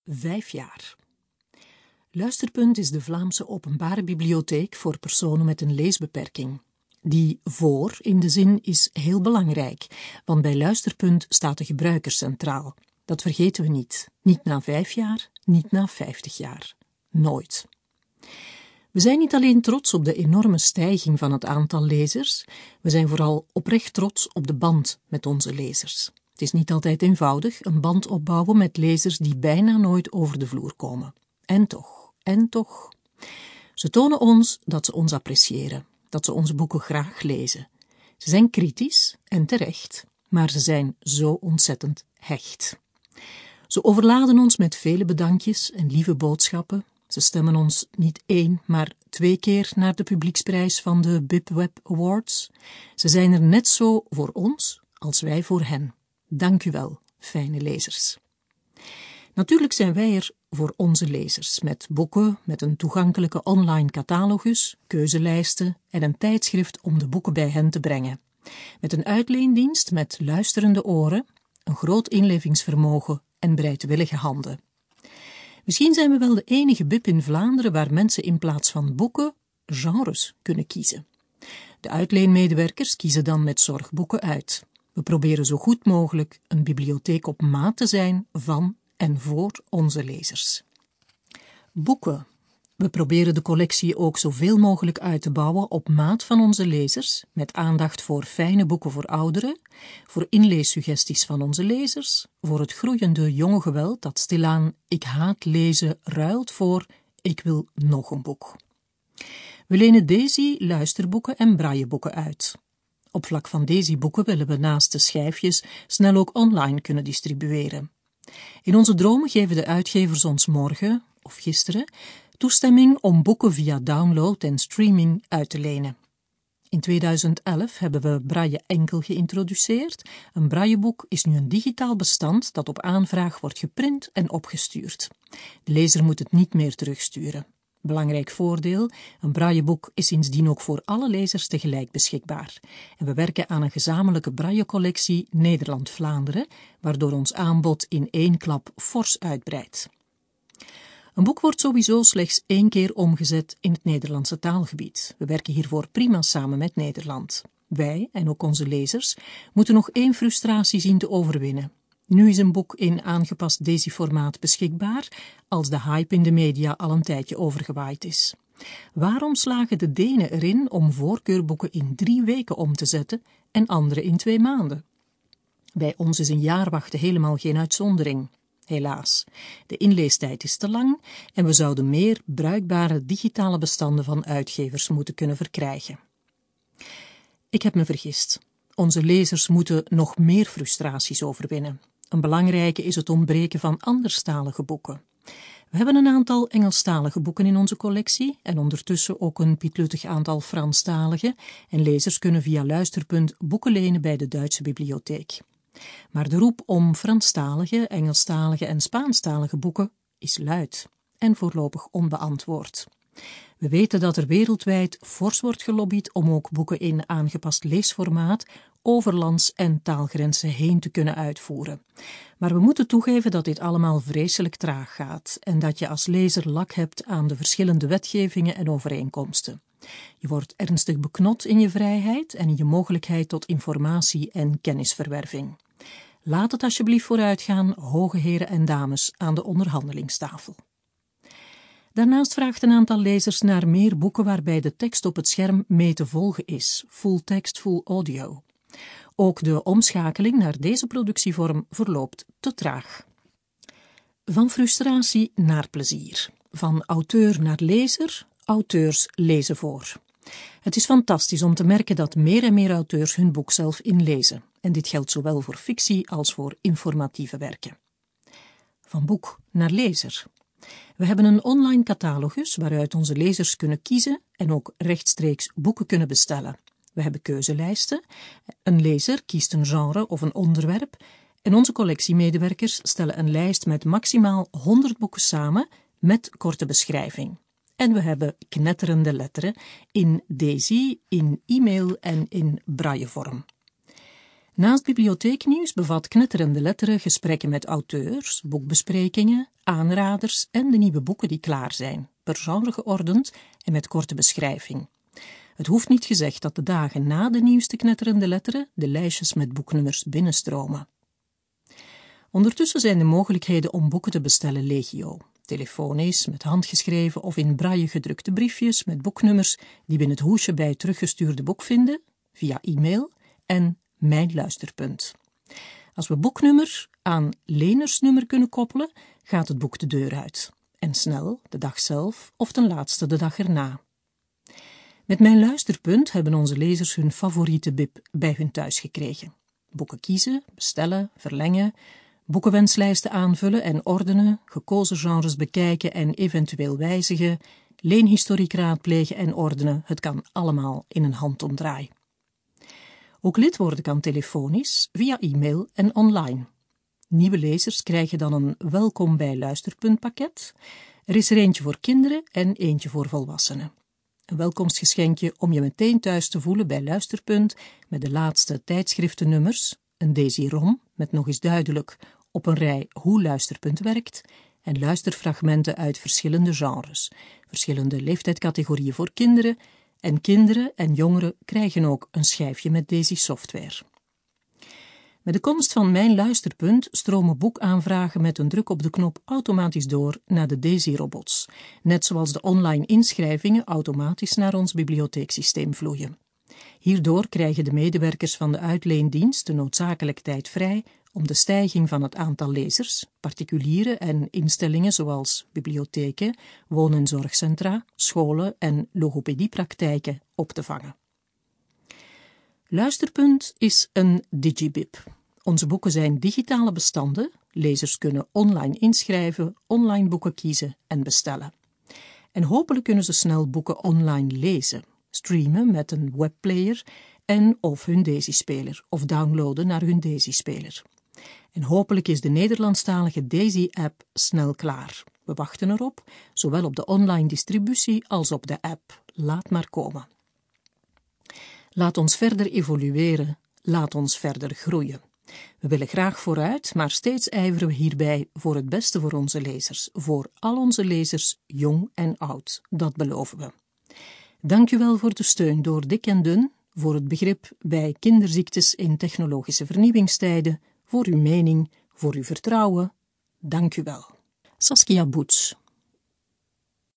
5 jaar. Luisterpunt is de Vlaamse openbare bibliotheek voor personen met een leesbeperking. Die voor in de zin is heel belangrijk, want bij Luisterpunt staat de gebruiker centraal. Dat vergeten we niet. Niet na 5 jaar, niet na 50 jaar. Nooit. We zijn niet alleen trots op de enorme stijging van het aantal lezers, we zijn vooral oprecht trots op de band met onze lezers. Het is niet altijd eenvoudig, een band opbouwen met lezers die bijna nooit over de vloer komen. En toch. Ze tonen ons dat ze ons appreciëren, dat ze onze boeken graag lezen. Ze zijn kritisch en terecht, maar ze zijn zo ontzettend hecht. Ze overladen ons met vele bedankjes en lieve boodschappen. Ze stemmen ons niet 1, maar 2 keer naar de publieksprijs van de BibWeb Awards. Ze zijn er net zo voor ons als wij voor hen. Dank u wel, fijne lezers. Natuurlijk zijn wij er voor onze lezers, met boeken, met een toegankelijke online catalogus, keuzelijsten en een tijdschrift om de boeken bij hen te brengen. Met een uitleendienst met luisterende oren, een groot inlevingsvermogen en bereidwillige handen. Misschien zijn we wel de enige bib in Vlaanderen waar mensen in plaats van boeken genres kunnen kiezen. De uitleenmedewerkers kiezen dan met zorg boeken uit. We proberen zo goed mogelijk een bibliotheek op maat te zijn van en voor onze lezers. Boeken. We proberen de collectie ook zoveel mogelijk uit te bouwen op maat van onze lezers, met aandacht voor fijne boeken voor ouderen, voor inleessuggesties van onze lezers, voor het groeiende jonge geweld dat stilaan ik haat lezen ruilt voor ik wil nog een boek. We lenen Daisy luisterboeken en brailleboeken uit. Op vlak van Daisy-boeken willen we naast de schijfjes snel ook online kunnen distribueren. In onze dromen geven de uitgevers ons morgen, of gisteren, toestemming om boeken via download en streaming uit te lenen. In 2011 hebben we Braille enkel geïntroduceerd. Een brailleboek is nu een digitaal bestand dat op aanvraag wordt geprint en opgestuurd. De lezer moet het niet meer terugsturen. Belangrijk voordeel, een brailleboek is sindsdien ook voor alle lezers tegelijk beschikbaar. En we werken aan een gezamenlijke braillecollectie Nederland-Vlaanderen, waardoor ons aanbod in 1 klap fors uitbreidt. Een boek wordt sowieso slechts 1 keer omgezet in het Nederlandse taalgebied. We werken hiervoor prima samen met Nederland. Wij, en ook onze lezers, moeten nog 1 frustratie zien te overwinnen. Nu is een boek in aangepast Daisy-formaat beschikbaar, als de hype in de media al een tijdje overgewaaid is. Waarom slagen de Denen erin om voorkeurboeken in 3 weken om te zetten en andere in 2 maanden? Bij ons is een jaar wachten helemaal geen uitzondering. Helaas, de inleestijd is te lang en we zouden meer bruikbare digitale bestanden van uitgevers moeten kunnen verkrijgen. Ik heb me vergist. Onze lezers moeten nog meer frustraties overwinnen. Een belangrijke is het ontbreken van anderstalige boeken. We hebben een aantal Engelstalige boeken in onze collectie en ondertussen ook een pietluttig aantal Franstalige en lezers kunnen via Luisterpunt boeken lenen bij de Duitse bibliotheek. Maar de roep om Franstalige, Engelstalige en Spaanstalige boeken is luid en voorlopig onbeantwoord. We weten dat er wereldwijd fors wordt gelobbyd om ook boeken in aangepast leesformaat over lands- en taalgrenzen heen te kunnen uitvoeren. Maar we moeten toegeven dat dit allemaal vreselijk traag gaat en dat je als lezer lak hebt aan de verschillende wetgevingen en overeenkomsten. Je wordt ernstig beknot in je vrijheid en in je mogelijkheid tot informatie en kennisverwerving. Laat het alsjeblieft vooruitgaan, hoge heren en dames aan de onderhandelingstafel. Daarnaast vraagt een aantal lezers naar meer boeken waarbij de tekst op het scherm mee te volgen is, full text, full audio. Ook de omschakeling naar deze productievorm verloopt te traag. Van frustratie naar plezier. Van auteur naar lezer, auteurs lezen voor. Het is fantastisch om te merken dat meer en meer auteurs hun boek zelf inlezen. En dit geldt zowel voor fictie als voor informatieve werken. Van boek naar lezer. We hebben een online catalogus waaruit onze lezers kunnen kiezen en ook rechtstreeks boeken kunnen bestellen. We hebben keuzelijsten. Een lezer kiest een genre of een onderwerp en onze collectiemedewerkers stellen een lijst met maximaal 100 boeken samen met korte beschrijving. En we hebben knetterende letteren in Daisy, in e-mail en in braillevorm. Naast bibliotheeknieuws bevat Knetterende Letteren gesprekken met auteurs, boekbesprekingen, aanraders en de nieuwe boeken die klaar zijn, per genre geordend en met korte beschrijving. Het hoeft niet gezegd dat de dagen na de nieuwste Knetterende Letteren de lijstjes met boeknummers binnenstromen. Ondertussen zijn de mogelijkheden om boeken te bestellen legio. Telefonisch, met handgeschreven of in braille gedrukte briefjes met boeknummers die we in het hoesje bij het teruggestuurde boek vinden, via e-mail en Mijn Luisterpunt. Als we boeknummer aan lenersnummer kunnen koppelen, gaat het boek de deur uit. En snel, de dag zelf of ten laatste de dag erna. Met Mijn Luisterpunt hebben onze lezers hun favoriete bib bij hun thuis gekregen. Boeken kiezen, bestellen, verlengen, boekenwenslijsten aanvullen en ordenen, gekozen genres bekijken en eventueel wijzigen, leenhistoriek raadplegen en ordenen, het kan allemaal in een handomdraai. Ook lid worden kan telefonisch, via e-mail en online. Nieuwe lezers krijgen dan een welkom bij Luisterpunt pakket. Er is er eentje voor kinderen en eentje voor volwassenen. Een welkomstgeschenkje om je meteen thuis te voelen bij Luisterpunt met de laatste tijdschriftennummers, een Desi-rom met nog eens duidelijk op een rij hoe Luisterpunt werkt en luisterfragmenten uit verschillende genres, verschillende leeftijdscategorieën voor kinderen en jongeren krijgen ook een schijfje met Desi-software. Met de komst van Mijn Luisterpunt stromen boekaanvragen met een druk op de knop automatisch door naar de Desi-robots, net zoals de online inschrijvingen automatisch naar ons bibliotheeksysteem vloeien. Hierdoor krijgen de medewerkers van de uitleendienst de noodzakelijke tijd vrij om de stijging van het aantal lezers, particulieren en instellingen zoals bibliotheken, woon- en zorgcentra, scholen en logopediepraktijken op te vangen. Luisterpunt is een digibib. Onze boeken zijn digitale bestanden, lezers kunnen online inschrijven, online boeken kiezen en bestellen. En hopelijk kunnen ze snel boeken online lezen, streamen met een webplayer en of hun Desi-speler of downloaden naar hun Desi-speler. En hopelijk is de Nederlandstalige Desi-app snel klaar. We wachten erop, zowel op de online distributie als op de app. Laat maar komen. Laat ons verder evolueren, laat ons verder groeien. We willen graag vooruit, maar steeds ijveren we hierbij voor het beste voor onze lezers, voor al onze lezers, jong en oud, dat beloven we. Dank u wel voor de steun door dik en dun, voor het begrip bij kinderziektes in technologische vernieuwingstijden, voor uw mening, voor uw vertrouwen. Dank u wel. Saskia Boets.